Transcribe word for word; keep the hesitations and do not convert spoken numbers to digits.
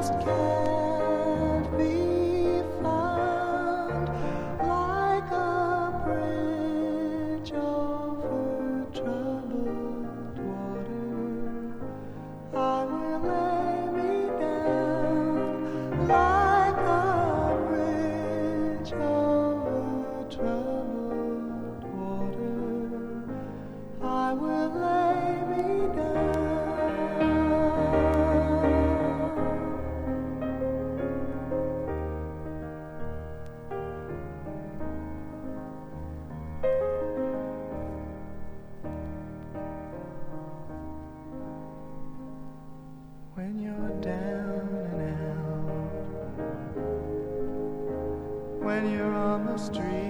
just can't be found, like a bridge over troubled water. I will lay me down, like a bridge over troubled water. I will lay me down. When you're down and out, when you're on the street,